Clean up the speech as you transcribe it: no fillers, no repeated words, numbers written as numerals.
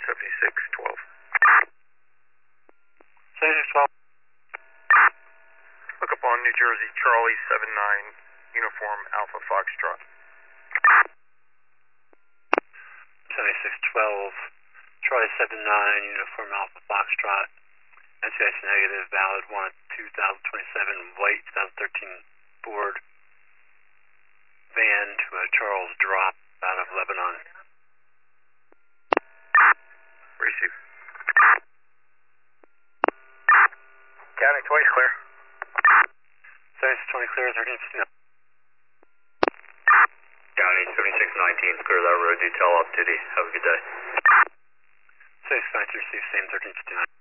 7612. 7612. Look up on New Jersey, Charlie 79, uniform Alpha Foxtrot. 7612, Charlie 79, uniform Alpha Foxtrot. NCIC negative, valid 1, 2027, white 2013 Ford van to a Charles Drop out of Lebanon. Receive. County 20 clear. 7620 clear, 1359. County 7619, clear that road, detail off duty. Have a good day. 7619 receive, same 1359.